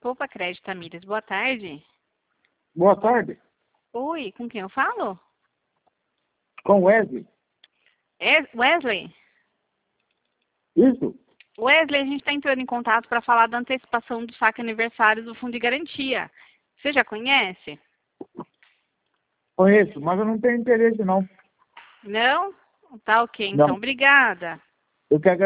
Poupa Crédito Tamires, boa tarde. Boa tarde. Oi, com quem eu falo? Com Wesley. Wesley? Isso? Wesley, a gente está entrando em contato para falar da antecipação do saque aniversário do Fundo de Garantia. Você já conhece? Conheço, mas eu não tenho interesse, não. Não? Tá ok, então. Não. Obrigada. Eu quero